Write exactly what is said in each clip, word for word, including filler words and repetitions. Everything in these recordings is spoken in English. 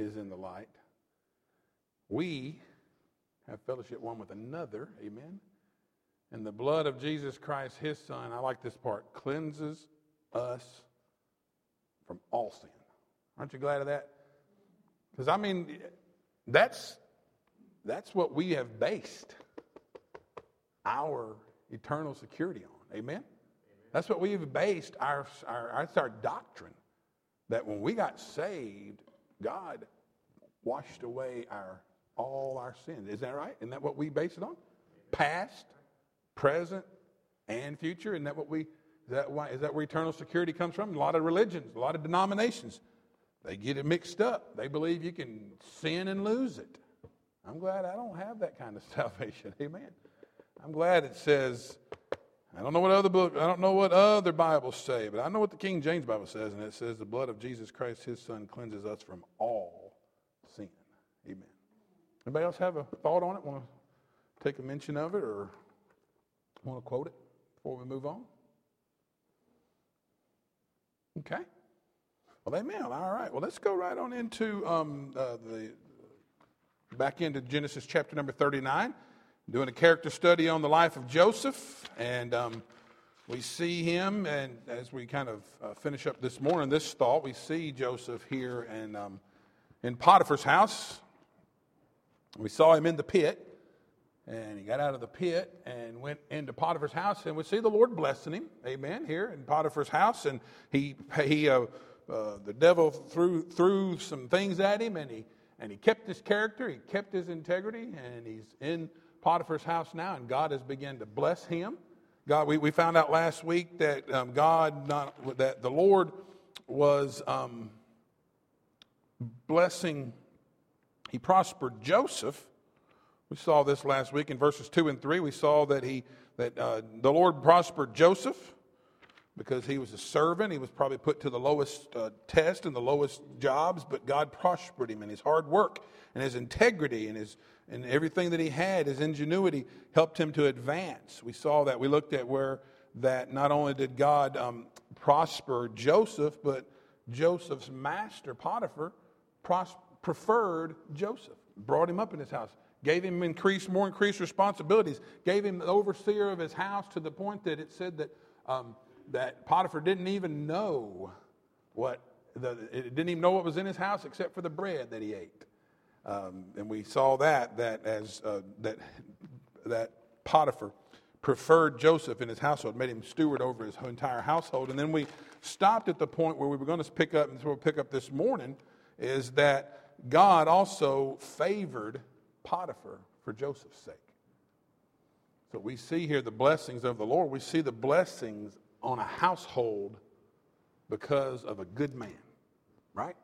is in the light, we have fellowship one with another, amen? And the blood of Jesus Christ, his Son, I like this part, cleanses us from all sin. Aren't you glad of that? Because, I mean, that's, that's what we have based our eternal security on, amen? Amen. That's what we've based our, our, that's our doctrine, that when we got saved, God washed away our all our sins. Is that right? Isn't that what we base it on? Past, present, and future. Isn't that what we, is that why, is that where eternal security comes from? A lot of religions, a lot of denominations, they get it mixed up. They believe you can sin and lose it. I'm glad I don't have that kind of salvation. Amen. I'm glad it says, I don't know what other book, I don't know what other Bibles say, but I know what the King James Bible says, and it says the blood of Jesus Christ, his Son, cleanses us from all sin. Amen. Anybody else have a thought on it? Want to take a mention of it or want to quote it before we move on? Okay. Well, amen. All right. Well, let's go right on into um, uh, the back into Genesis chapter number thirty-nine, doing a character study on the life of Joseph, and um, we see him, and as we kind of uh, finish up this morning, this thought, we see Joseph here and um, in Potiphar's house. We saw him in the pit, and he got out of the pit and went into Potiphar's house, and we see the Lord blessing him, amen, here in Potiphar's house, and he, he uh, uh, the devil threw threw some things at him, and he and he kept his character, he kept his integrity, and he's in Potiphar's house now, and God has begun to bless him. God, we, we found out last week that um, God, not that the Lord was um, blessing. He prospered Joseph. We saw this last week in verses two and three. We saw that he that uh, the Lord prospered Joseph because he was a servant. He was probably put to the lowest uh, test and the lowest jobs, but God prospered him, and his hard work and his integrity and his and everything that he had, his ingenuity, helped him to advance. We saw that. We looked at where that not only did God um, prosper Joseph, but Joseph's master, Potiphar, prospered. preferred Joseph, brought him up in his house, gave him increased, more increased responsibilities, gave him the overseer of his house to the point that it said that um, that Potiphar didn't even know what the it didn't even know what was in his house except for the bread that he ate. Um, and we saw that that as uh, that that Potiphar preferred Joseph in his household, made him steward over his entire household. And then we stopped at the point where we were going to pick up, and so we'll pick up this morning, is that God also favored Potiphar for Joseph's sake. So we see here the blessings of the Lord. We see the blessings on a household because of a good man, right?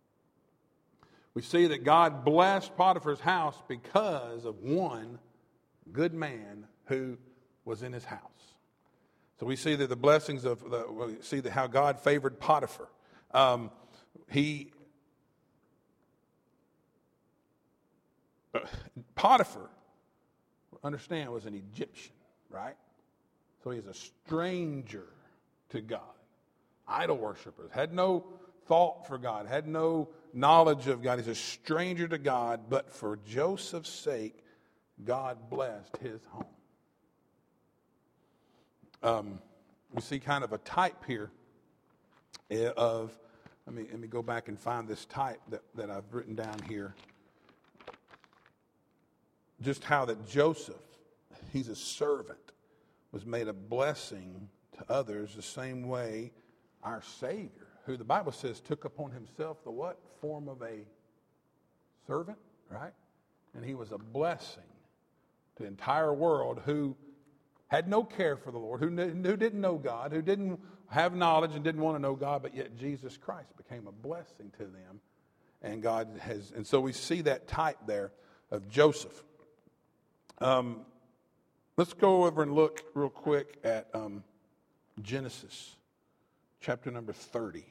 We see that God blessed Potiphar's house because of one good man who was in his house. So we see that the blessings of, the, we see that how God favored Potiphar. Um, he Potiphar, understand, was an Egyptian, right? So he's a stranger to God. Idol worshipers, had no thought for God, had no knowledge of God. He's a stranger to God, but for Joseph's sake, God blessed his home. Um, we see kind of a type here of, let me, let me go back and find this type that, that I've written down here. Just how that Joseph, he's a servant, was made a blessing to others the same way our Savior, who the Bible says took upon himself the what? Form of a servant, right? And he was a blessing to the entire world who had no care for the Lord, who, knew, who didn't know God, who didn't have knowledge and didn't want to know God, but yet Jesus Christ became a blessing to them. And God has, and so we see that type there of Joseph. Um, let's go over and look real quick at um, Genesis, chapter number thirty.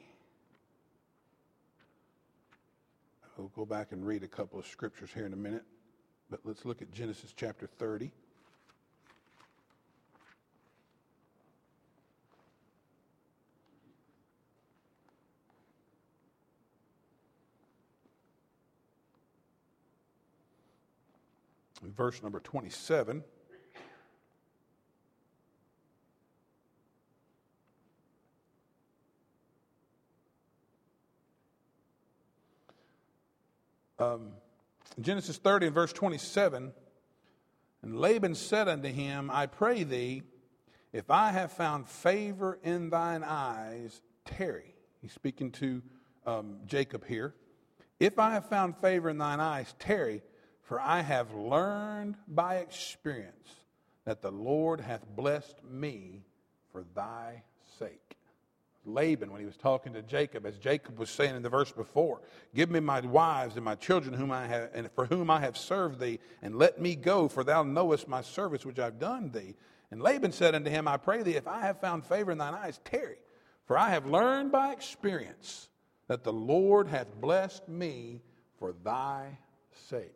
We'll go back and read a couple of scriptures here in a minute, but let's look at Genesis chapter thirty. in verse number twenty-seven. Um, Genesis thirty and verse twenty-seven, and Laban said unto him, I pray thee, if I have found favor in thine eyes, tarry. He's speaking to um, Jacob here. If I have found favor in thine eyes, tarry, for I have learned by experience that the Lord hath blessed me for thy sake. Laban, when he was talking to Jacob, as Jacob was saying in the verse before, give me my wives and my children whom I have, and for whom I have served thee, and let me go, for thou knowest my service which I've done thee. And Laban said unto him, I pray thee, if I have found favor in thine eyes, tarry, for I have learned by experience that the Lord hath blessed me for thy sake.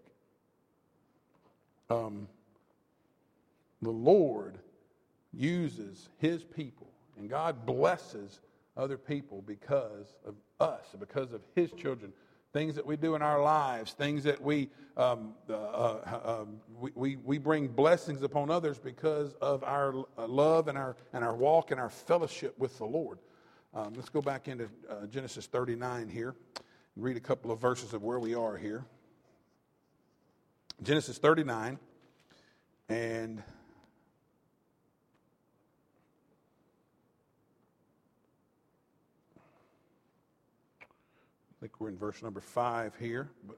Um, the Lord uses his people, and God blesses other people because of us, because of his children, things that we do in our lives, things that we um, uh, uh, um, we, we we bring blessings upon others because of our love and our and our walk and our fellowship with the Lord. Um, let's go back into uh, Genesis thirty-nine here and read a couple of verses of where we are here. Genesis thirty-nine, and I think we're in verse number five here. But,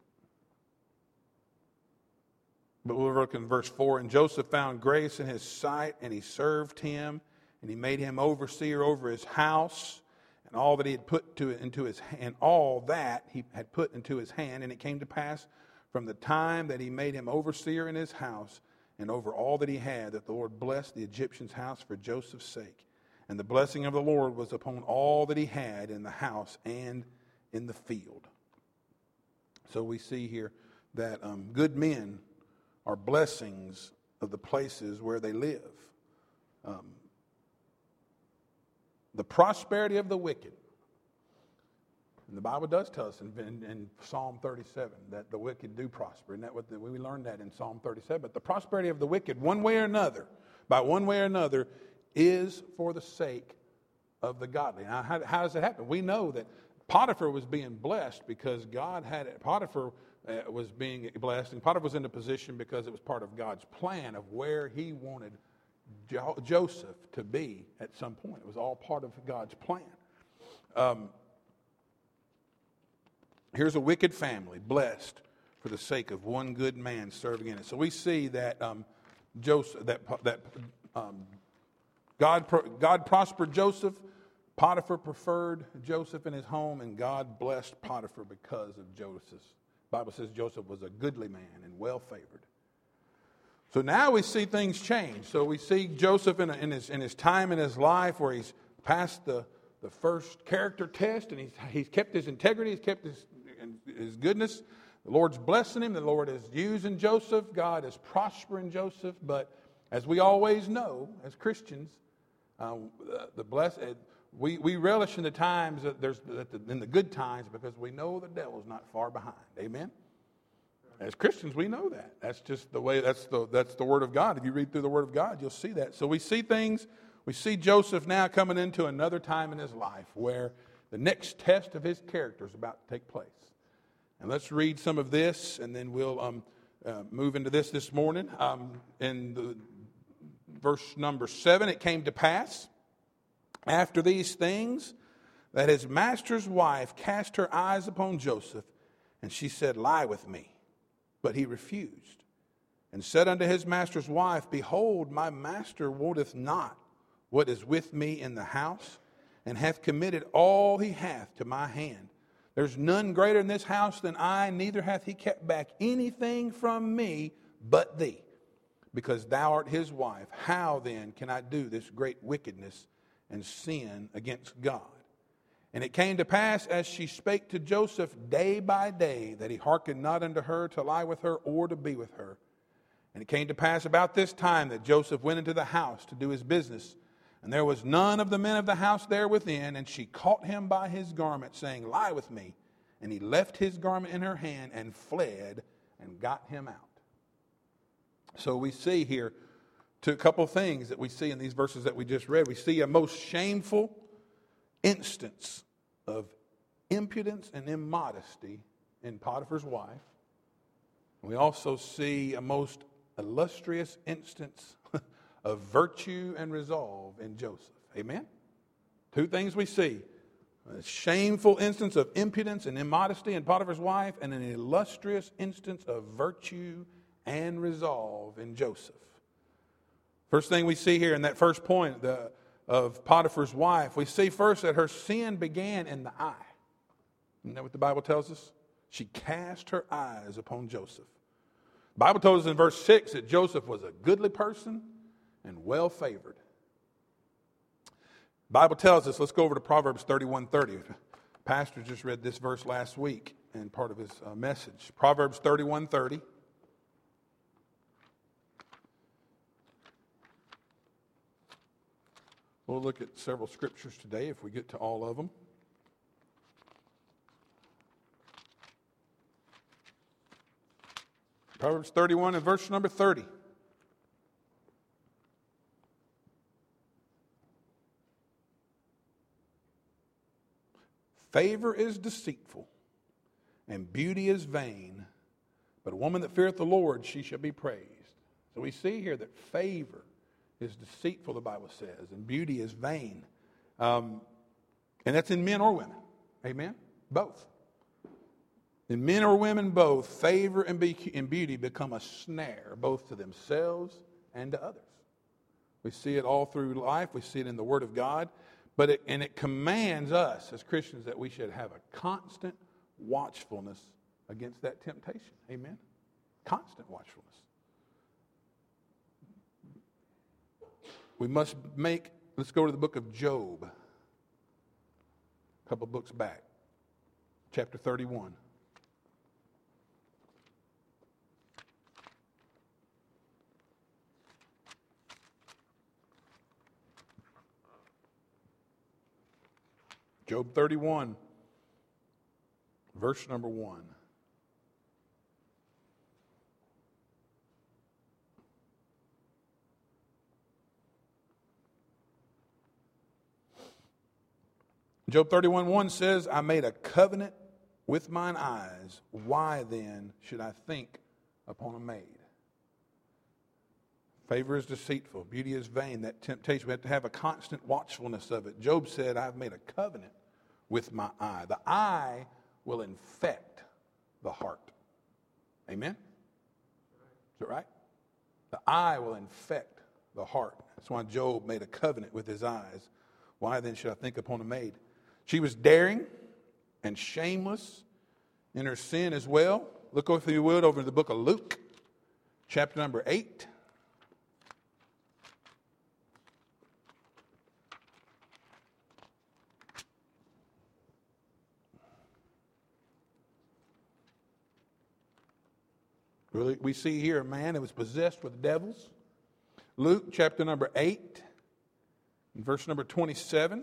but we'll look in verse four. And Joseph found grace in his sight, and he served him, and he made him overseer over his house, and all that he had put to into his hand, all that he had put into his hand. And it came to pass from the time that he made him overseer in his house, and over all that he had, that the Lord blessed the Egyptian's house for Joseph's sake. And the blessing of the Lord was upon all that he had in the house and in the field. So we see here that um, good men are blessings of the places where they live. Um, the prosperity of the wicked. And the Bible does tell us in, in, in Psalm thirty-seven that the wicked do prosper. And that what the, we learned that in Psalm thirty-seven. But the prosperity of the wicked, one way or another, by one way or another, is for the sake of the godly. Now, how, how does it happen? We know that Potiphar was being blessed because God had it. Potiphar uh, was being blessed, and Potiphar was in a position because it was part of God's plan of where he wanted jo- Joseph to be at some point. It was all part of God's plan. Um, here's a wicked family blessed for the sake of one good man serving in it. So we see that um, Joseph, that that um, God God prospered Joseph. Potiphar preferred Joseph in his home, and God blessed Potiphar because of Joseph. The Bible says Joseph was a goodly man and well-favored. So now we see things change. So we see Joseph in, a, in, his, in his time in his life where he's passed the, the first character test, and he's, he's kept his integrity, he's kept his, his goodness. The Lord's blessing him. The Lord is using Joseph. God is prospering Joseph. But as we always know, as Christians, uh, the blessed... We we relish in the times that there's in the good times because we know the devil's not far behind. Amen. As Christians, we know that. That's just the way. That's the that's the Word of God. If you read through the Word of God, you'll see that. So we see things. We see Joseph now coming into another time in his life where the next test of his character is about to take place. And let's read some of this, and then we'll um, uh, move into this this morning. Um, in the verse number seven, it came to pass after these things that his master's wife cast her eyes upon Joseph, and she said, lie with me. But he refused, and said unto his master's wife, behold, my master wotteth not what is with me in the house, and hath committed all he hath to my hand. There's none greater in this house than I, neither hath he kept back anything from me but thee, because thou art his wife. How then can I do this great wickedness and sin against God? And it came to pass, as she spake to Joseph day by day, that he hearkened not unto her to lie with her or to be with her. And it came to pass about this time that Joseph went into the house to do his business, and there was none of the men of the house there within, and she caught him by his garment, saying, lie with me. And he left his garment in her hand and fled and got him out. So we see here to a couple of things that we see in these verses that we just read. We see a most shameful instance of impudence and immodesty in Potiphar's wife. We also see a most illustrious instance of virtue and resolve in Joseph. Amen? Two things we see. A shameful instance of impudence and immodesty in Potiphar's wife, and an illustrious instance of virtue and resolve in Joseph. First thing we see here in that first point the, of Potiphar's wife, we see first that her sin began in the eye. Isn't that what the Bible tells us? She cast her eyes upon Joseph. The Bible tells us in verse six that Joseph was a goodly person and well favored. The Bible tells us, let's go over to Proverbs thirty-one thirty. Pastor just read this verse last week in part of his uh, message. Proverbs thirty-one thirty. We'll look at several scriptures today if we get to all of them. Proverbs thirty-one and verse number thirty. Favor is deceitful, and beauty is vain, but a woman that feareth the Lord, she shall be praised. So we see here that favor is deceitful, the Bible says, and beauty is vain. Um, and that's in men or women. Amen? Both. In men or women both, favor and beauty become a snare, both to themselves and to others. We see it all through life. We see it in the Word of God. But it, and it commands us as Christians that we should have a constant watchfulness against that temptation. Amen? Constant watchfulness. We must make, let's go to the book of Job. A couple books back. Chapter thirty-one. Job thirty-one, verse number one. Job thirty-one one says, I made a covenant with mine eyes. Why then should I think upon a maid? Favor is deceitful. Beauty is vain. That temptation, we have to have a constant watchfulness of it. Job said, I've made a covenant with my eye. The eye will infect the heart. Amen? Is that right? The eye will infect the heart. That's why Job made a covenant with his eyes. Why then should I think upon a maid? She was daring and shameless in her sin as well. Look, if you would, over in the book of Luke, chapter number eight. We see here a man that was possessed with devils. Luke chapter number eight, verse number twenty-seven.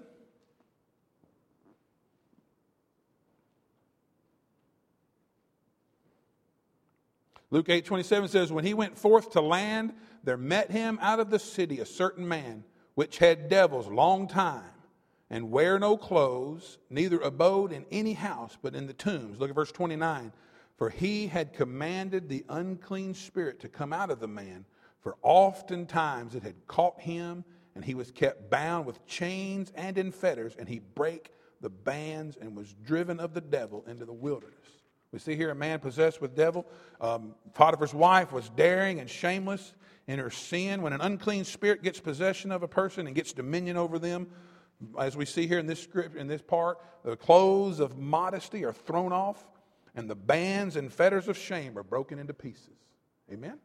Luke eight twenty-seven says, when he went forth to land, there met him out of the city a certain man, which had devils long time, and wear no clothes, neither abode in any house, but in the tombs. Look at verse twenty-nine. For he had commanded the unclean spirit to come out of the man, for oftentimes it had caught him, and he was kept bound with chains and in fetters, and he brake the bands and was driven of the devil into the wilderness. We see here a man possessed with devil. Um, Potiphar's wife was daring and shameless in her sin. When an unclean spirit gets possession of a person and gets dominion over them, as we see here in this script, in this part, the clothes of modesty are thrown off, and the bands and fetters of shame are broken into pieces. Amen?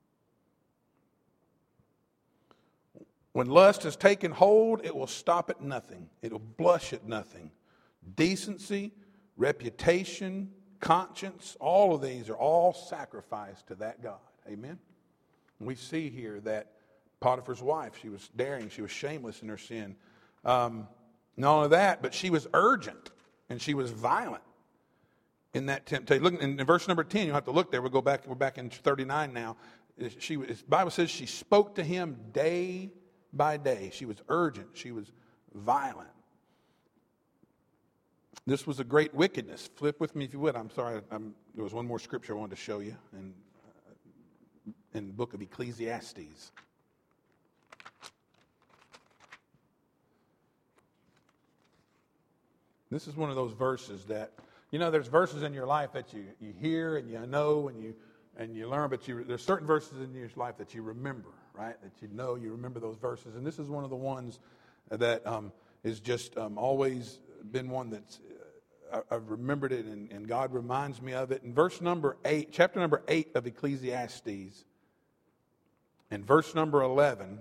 When lust has taken hold, it will stop at nothing. It will blush at nothing. Decency, reputation, conscience, all of these are all sacrificed to that God. Amen? And we see here that Potiphar's wife, she was daring, she was shameless in her sin. Um, not only that, but she was urgent and she was violent in that temptation. Look in, in verse number ten, you'll have to look there. We'll go back, we're back in thirty-nine now. she, the Bible says she spoke to him day by day. She was urgent. She was violent. This was a great wickedness. Flip with me if you would. I'm sorry. I'm, there was one more scripture I wanted to show you in, uh, in the book of Ecclesiastes. This is one of those verses that, you know, there's verses in your life that you, you hear and you know and you and you learn, but you, there's certain verses in your life that you remember, right? That you know, you remember those verses. And this is one of the ones that um, is just um, always been one that's, uh, I've remembered it, and, and God reminds me of it. In verse number eight, chapter number eight of Ecclesiastes, and verse number eleven,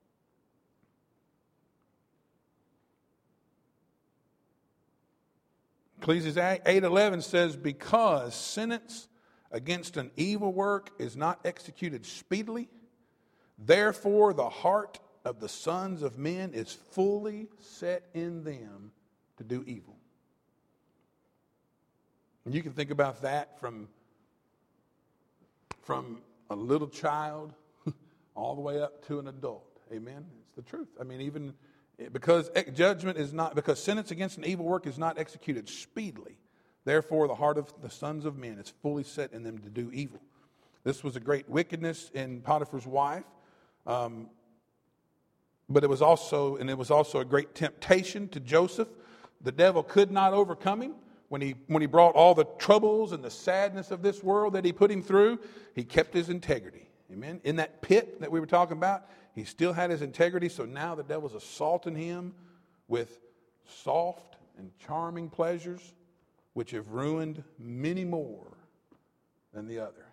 Ecclesiastes eight eleven says, because sentence against an evil work is not executed speedily, therefore the heart of the sons of men is fully set in them to do evil. And you can think about that from, from a little child all the way up to an adult. Amen? It's the truth. I mean, even because judgment is not, because sentence against an evil work is not executed speedily, therefore the heart of the sons of men is fully set in them to do evil. This was a great wickedness in Potiphar's wife, um, but it was also, and it was also a great temptation to Joseph. The devil could not overcome him. When he, when he brought all the troubles and the sadness of this world that he put him through, he kept his integrity. Amen. In that pit that we were talking about, he still had his integrity. So now the devil's assaulting him with soft and charming pleasures, which have ruined many more than the other.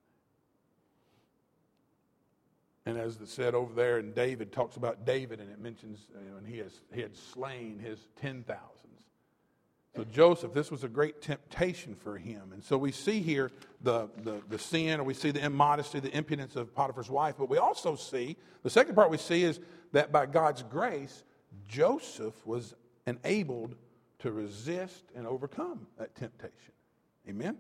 And as it said over there, and David talks about David, and it mentions, you know, and he has he had slain his ten thousands. So Joseph, this was a great temptation for him. And so we see here the, the, the sin, or we see the immodesty, the impudence of Potiphar's wife. But we also see, the second part we see is that by God's grace, Joseph was enabled to resist and overcome that temptation. Amen?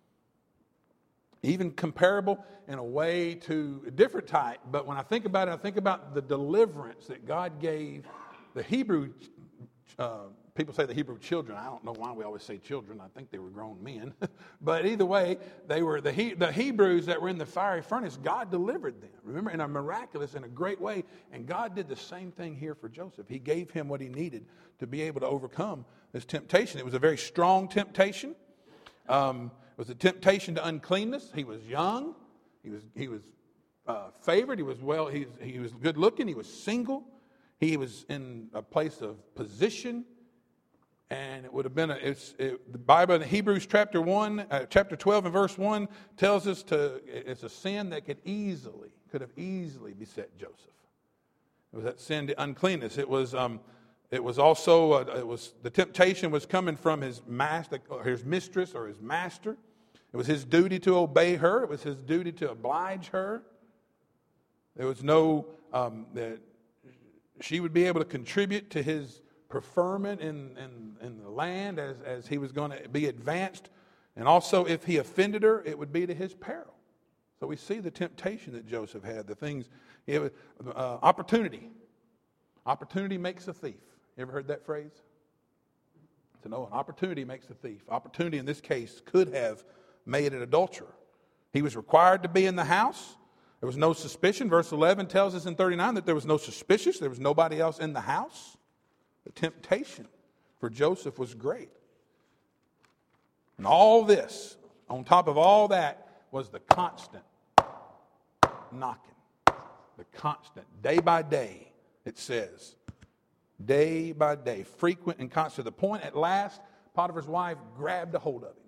Even comparable in a way to a different type. But when I think about it, I think about the deliverance that God gave the Hebrew uh people say the Hebrew children. I don't know why we always say children. I think they were grown men. But either way, they were the, he, the Hebrews that were in the fiery furnace. God delivered them, remember, in a miraculous, in a great way. And God did the same thing here for Joseph. He gave him what he needed to be able to overcome this temptation. It was a very strong temptation. Um, it was a temptation to uncleanness. He was young. He was he was uh, favored. He was well. He was, he was good looking. He was single. He was in a place of position. And it would have been, a, it's, it, the Bible in Hebrews chapter one, uh, chapter twelve and verse one tells us to, it's a sin that could easily, could have easily beset Joseph. It was that sin to uncleanness. It was, um, it was also, uh, it was, the temptation was coming from his master, or his mistress or his master. It was his duty to obey her. It was his duty to oblige her. There was no, um, that she would be able to contribute to his preferment in, in, in the land as, as he was going to be advanced. And also, if he offended her, it would be to his peril. So we see the temptation that Joseph had, the things, it was, uh, opportunity. Opportunity makes a thief. You ever heard that phrase? To know an opportunity makes a thief. Opportunity in this case could have made an adulterer. He was required to be in the house. There was no suspicion. Verse eleven tells us in thirty-nine that there was no suspicious. There was nobody else in the house. The temptation for Joseph was great. And all this, on top of all that, was the constant knocking. The constant, day by day, it says. Day by day, frequent and constant. To the point, at last, Potiphar's wife grabbed a hold of him.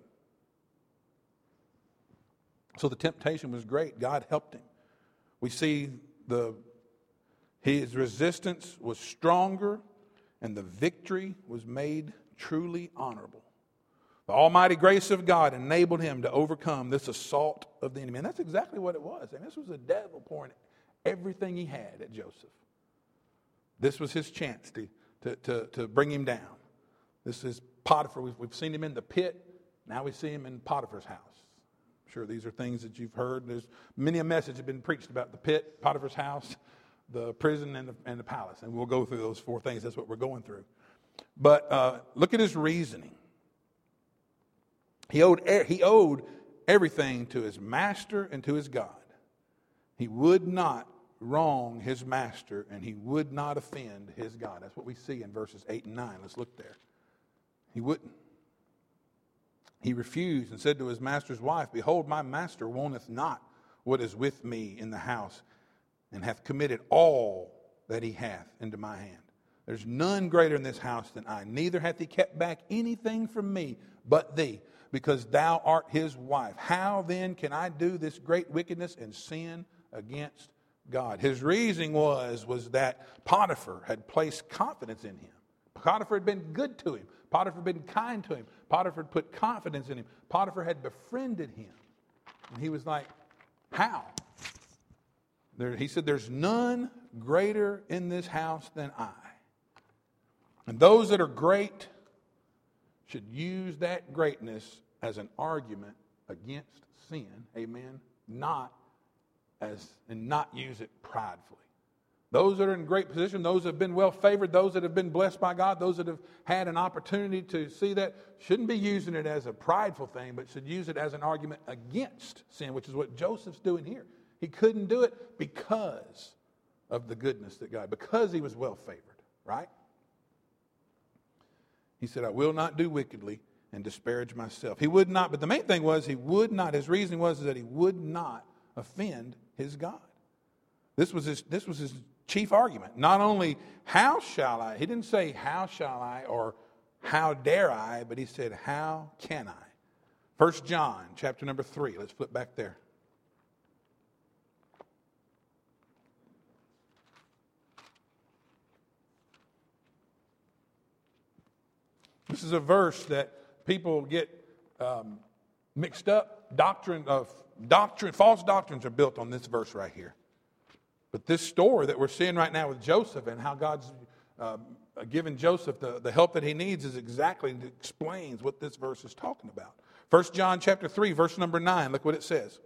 So the temptation was great. God helped him. We see the his resistance was stronger, and the victory was made truly honorable. The almighty grace of God enabled him to overcome this assault of the enemy. And that's exactly what it was. And this was the devil pouring everything he had at Joseph. This was his chance to, to, to, to bring him down. This is Potiphar. We've, we've seen him in the pit. Now we see him in Potiphar's house. I'm sure these are things that you've heard. There's many a message has been preached about the pit, Potiphar's house, the prison, and the, and the palace. And we'll go through those four things. That's what we're going through. But uh, look at his reasoning. He owed, he owed everything to his master and to his God. He would not wrong his master, and he would not offend his God. That's what we see in verses eight and nine. Let's look there. He wouldn't. He refused and said to his master's wife, Behold, my master wanteth not what is with me in the house, and hath committed all that he hath into my hand. There's none greater in this house than I. Neither hath he kept back anything from me but thee, because thou art his wife. How then can I do this great wickedness and sin against God? His reasoning was, was that Potiphar had placed confidence in him. Potiphar had been good to him. Potiphar had been kind to him. Potiphar had put confidence in him. Potiphar had befriended him. And he was like, how? There, he said, there's none greater in this house than I. And those that are great should use that greatness as an argument against sin, amen, not as and not use it pridefully. Those that are in great position, those that have been well favored, those that have been blessed by God, those that have had an opportunity to see that, shouldn't be using it as a prideful thing, but should use it as an argument against sin, which is what Joseph's doing here. He couldn't do it because of the goodness that God, because he was well favored, right? He said, I will not do wickedly and disparage myself. He would not, but the main thing was he would not, his reasoning was that he would not offend his God. This was his, this was his chief argument. Not only how shall I, he didn't say how shall I or how dare I, but he said how can I. First John chapter number three. Let's flip back there. This is a verse that people get um, mixed up. Doctrine of doctrine, false doctrines are built on this verse right here. But this story that we're seeing right now with Joseph and how God's uh, given Joseph the, the help that he needs is exactly explains what this verse is talking about. First John chapter three, verse number nine. Look what it says.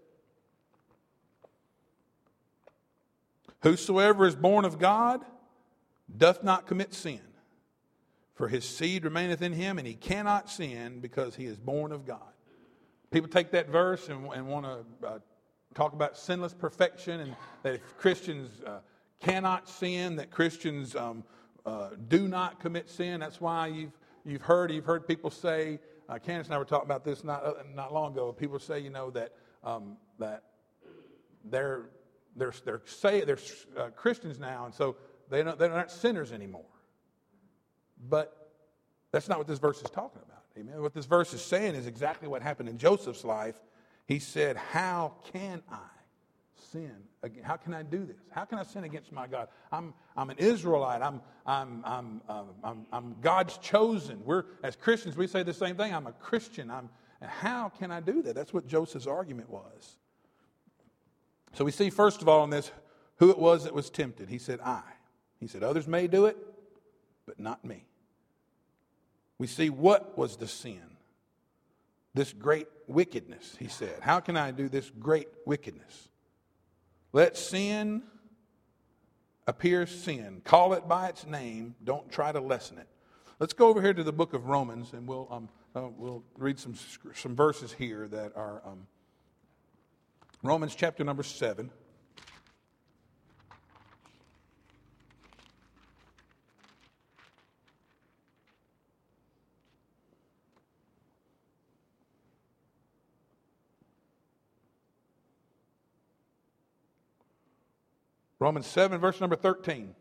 Whosoever is born of God doth not commit sin. For his seed remaineth in him, and he cannot sin because he is born of God. People take that verse and, and want to uh, talk about sinless perfection, and that if Christians uh, cannot sin, that Christians um, uh, do not commit sin. That's why you've you've heard you've heard people say. Uh, Candace and I were talking about this not uh, not long ago. People say, you know, that um, that they're they're they're say they're uh, Christians now, and so they don't they're not sinners anymore. But that's not what this verse is talking about. Amen. What this verse is saying is exactly what happened in Joseph's life. He said, how can I sin? How can I do this? How can I sin against my God? I'm I'm an Israelite. I'm I'm I'm uh, I'm, I'm God's chosen. We're as Christians we say the same thing. I'm a Christian. I'm and how can I do that? That's what Joseph's argument was. So we see first of all in this who it was that was tempted. He said, I. He said, others may do it, but not me. We see what was the sin. This great wickedness, he said. How can I do this great wickedness? Let sin appear sin. Call it by its name. Don't try to lessen it. Let's go over here to the book of Romans, and we'll um, uh, we'll read some some verses here that are um, Romans chapter number seven. Romans seven, verse number thirteen.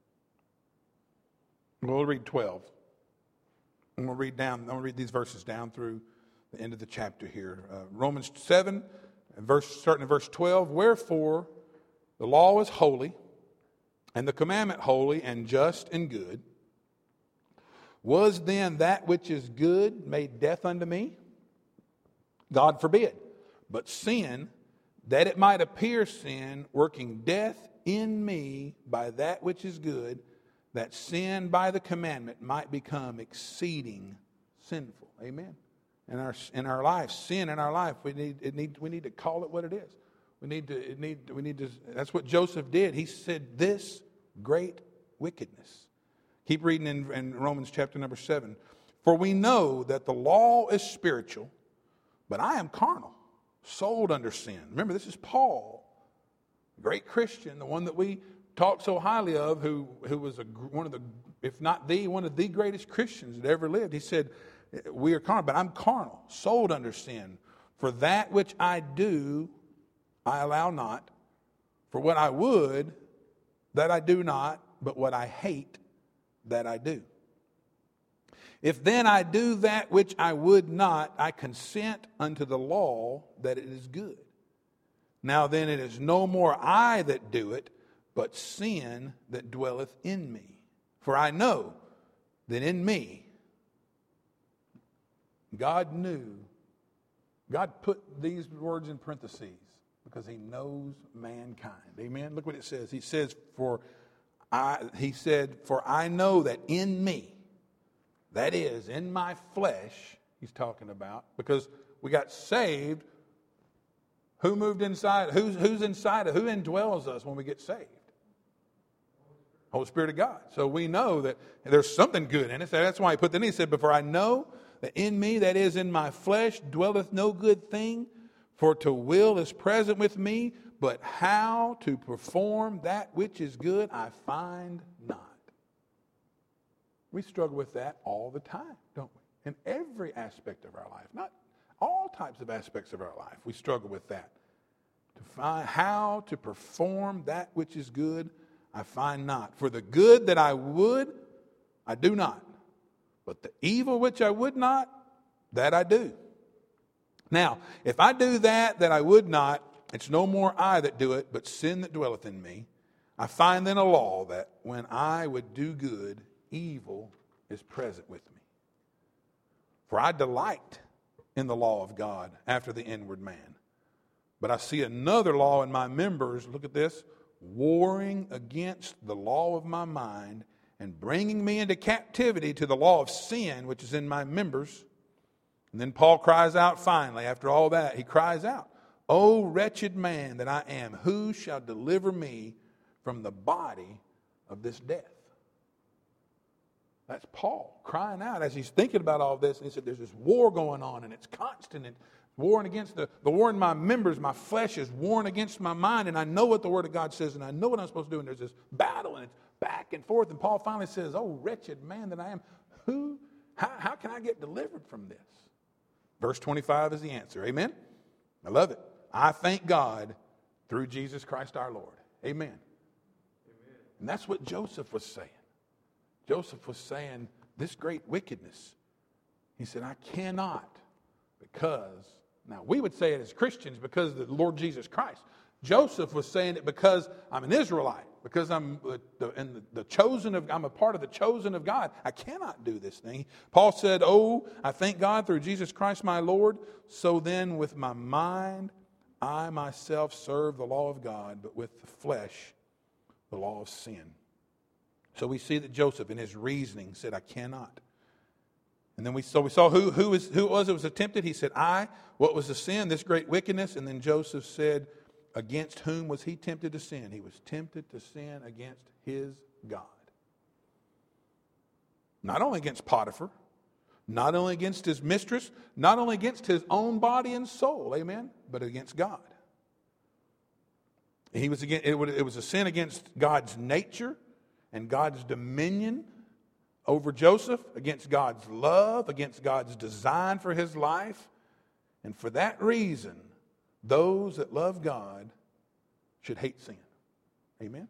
We'll read twelve. And we'll read down, I'm going to read these verses down through the end of the chapter here. Uh, Romans seven, and verse, starting in verse twelve. Wherefore the law is holy, and the commandment holy and just and good. Was then that which is good made death unto me? God forbid. But sin, that it might appear sin, working death in me by that which is good, that sin by the commandment might become exceeding sinful. Amen. in our in our life, sin in our life. We need it need we need to call it what it is. We need to it need we need to. That's what Joseph did. He said, "This great wickedness." Keep reading in, in Romans chapter number seven. For we know that the law is spiritual, but I am carnal, sold under sin. Remember, this is Paul, great Christian, the one that we talk so highly of, who who was a, one of the, if not the, one of the greatest Christians that ever lived. He said, we are carnal, but I'm carnal, sold under sin. For that which I do, I allow not. For what I would, that I do not, but what I hate, that I do. If then I do that which I would not, I consent unto the law that it is good. Now then it is no more I that do it, but sin that dwelleth in me. For I know that in me, God knew, God put these words in parentheses because he knows mankind. Amen? Look what it says. He says, for I, he said, for I know that in me, that is, in my flesh, he's talking about, because we got saved. Who moved inside? Who's, who's inside of? Who indwells us when we get saved? Holy Spirit of God. So we know that there's something good in it. So that's why he put that in. He said, "Before I know that in me, that is in my flesh, dwelleth no good thing, for to will is present with me, but how to perform that which is good I find not." We struggle with that all the time, don't we? In every aspect of our life. Not all types of aspects of our life. We struggle with that. To find how to perform that which is good, I find not. For the good that I would, I do not. But the evil which I would not, that I do. Now, if I do that that I would not, it's no more I that do it, but sin that dwelleth in me. I find then a law that when I would do good, evil is present with me. For I delight in the law of God after the inward man. But I see another law in my members, look at this, warring against the law of my mind and bringing me into captivity to the law of sin, which is in my members. And then Paul cries out finally, after all that, he cries out, "O wretched man that I am, who shall deliver me from the body of this death?" That's Paul crying out as he's thinking about all this. And he said, there's this war going on, and it's constant. And warring against the, the war in my members, my flesh is warring against my mind. And I know what the Word of God says, and I know what I'm supposed to do. And there's this battle, and it's back and forth. And Paul finally says, "Oh, wretched man that I am, who, how, how can I get delivered from this?" Verse twenty-five is the answer. Amen? I love it. I thank God through Jesus Christ our Lord. Amen. Amen. And that's what Joseph was saying. Joseph was saying, this great wickedness. He said, I cannot because, now we would say it as Christians because of the Lord Jesus Christ. Joseph was saying it because I'm an Israelite, because I'm the, the, and the, the chosen of, I'm a part of the chosen of God. I cannot do this thing. Paul said, "Oh, I thank God through Jesus Christ my Lord. So then with my mind, I myself serve the law of God, but with the flesh, the law of sin." So we see that Joseph in his reasoning said, I cannot. And then we so we saw who who was who it was that was tempted. He said, I. What was the sin? This great wickedness. And then Joseph said, against whom was he tempted to sin? He was tempted to sin against his God. Not only against Potiphar, not only against his mistress, not only against his own body and soul, amen, but against God. He was against, it was a sin against God's nature and God's dominion over Joseph, against God's love, against God's design for his life. And for that reason, those that love God should hate sin. Amen?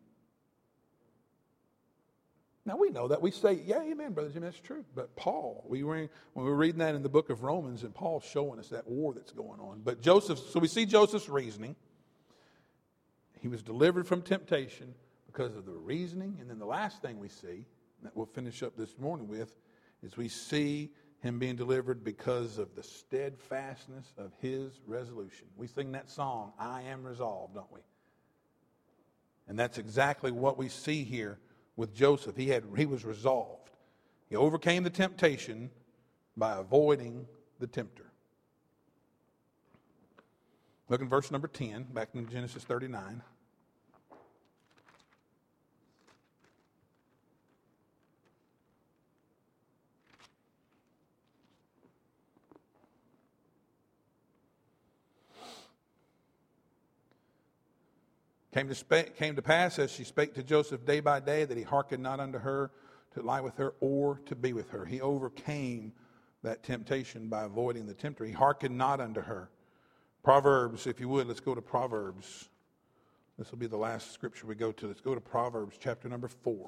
Now we know that. We say, yeah, amen, Brother Jim, that's true. But Paul, we were, when we were reading that in the book of Romans, and Paul's showing us that war that's going on. But Joseph, so we see Joseph's reasoning. He was delivered from temptation because of the reasoning. And then the last thing we see, that we'll finish up this morning with, is we see him being delivered because of the steadfastness of his resolution. We sing that song, I Am Resolved, don't we? And that's exactly what we see here with Joseph. He had he was resolved. He overcame the temptation by avoiding the tempter. Look in verse number ten, back in Genesis thirty-nine. Came to, spa- came to pass as she spake to Joseph day by day that he hearkened not unto her to lie with her or to be with her. He overcame that temptation by avoiding the tempter. He hearkened not unto her. Proverbs, if you would, let's go to Proverbs. This will be the last scripture we go to. Let's go to Proverbs chapter number four.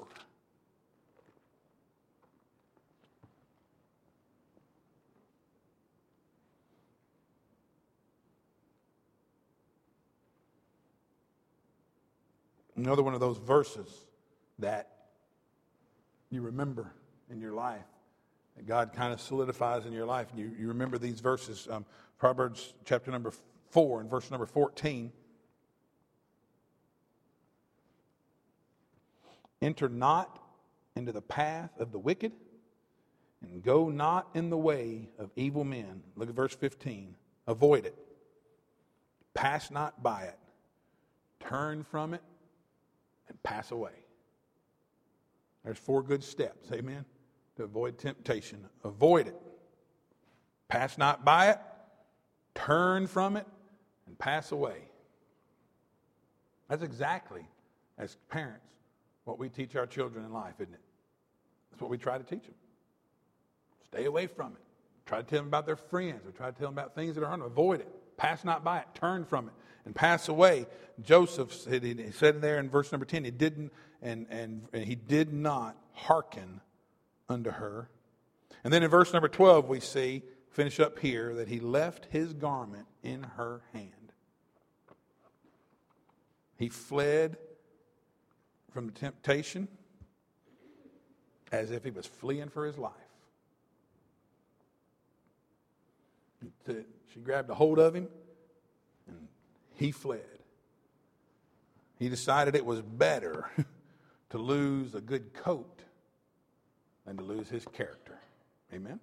Another one of those verses that you remember in your life, that God kind of solidifies in your life. And you, you remember these verses, um, Proverbs chapter number four and verse number fourteen. Enter not into the path of the wicked, and go not in the way of evil men. Look at verse fifteen. Avoid it. Pass not by it. Turn from it and pass away. There's four good steps, amen, to avoid temptation. Avoid it. Pass not by it. Turn from it and pass away. That's exactly, as parents, what we teach our children in life, isn't it? That's what we try to teach them. Stay away from it. Try to tell them about their friends. We try to tell them about things that are harmful. Avoid it. Pass not by it. Turn from it and pass away. Joseph said, he said there in verse number ten, he didn't, and, and, and he did not hearken unto her. And then in verse number twelve, we see, finish up here, that he left his garment in her hand. He fled from the temptation as if he was fleeing for his life. She grabbed a hold of him, and he fled. He decided it was better to lose a good coat than to lose his character. Amen?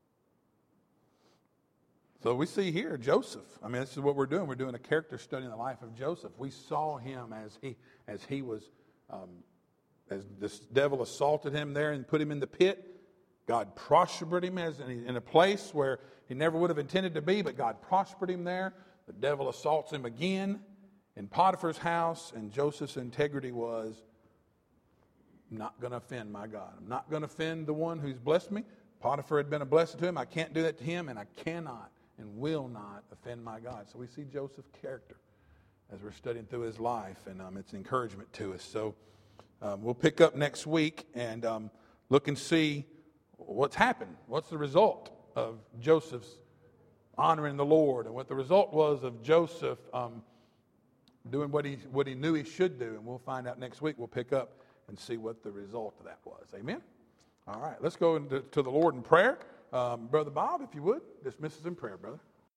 So we see here Joseph. I mean, this is what we're doing. We're doing a character study in the life of Joseph. We saw him as he as he was, um, as this devil assaulted him there and put him in the pit. God prospered him as in, in a place where he never would have intended to be, but God prospered him there. The devil assaults him again in Potiphar's house, and Joseph's integrity was, I'm not going to offend my God. I'm not going to offend the one who's blessed me. Potiphar had been a blessing to him. I can't do that to him, and I cannot and will not offend my God. So we see Joseph's character as we're studying through his life, and um, it's an encouragement to us. So um, we'll pick up next week and um, look and see what's happened. What's the result of Joseph's honoring the Lord, and what the result was of Joseph um, doing what he what he knew he should do. And we'll find out next week. We'll pick up and see what the result of that was. Amen? All right, let's go into, to the Lord in prayer. Um, Brother Bob, if you would, dismiss us in prayer, brother.